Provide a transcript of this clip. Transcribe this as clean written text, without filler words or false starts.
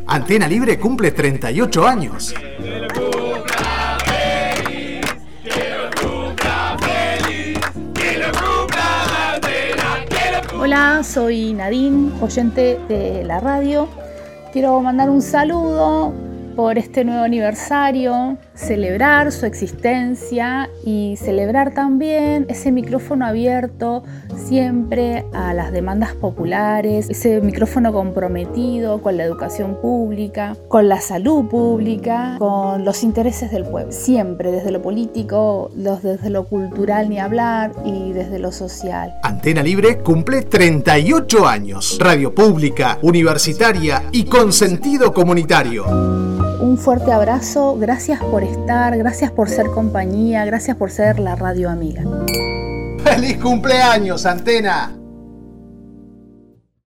Antena Libre cumple 38 años. Hola, soy Nadine, oyente de la radio. Quiero mandar un saludo por este nuevo aniversario, celebrar su existencia y celebrar también ese micrófono abierto siempre a las demandas populares, ese micrófono comprometido con la educación pública, con la salud pública, con los intereses del pueblo. Siempre desde lo político, desde lo cultural ni hablar y desde lo social. Antena Libre cumple 38 años. Radio pública, universitaria y con sentido comunitario. Un fuerte abrazo, gracias por estar, gracias por ser compañía, gracias por ser la radio amiga. ¡Feliz cumpleaños, Antena!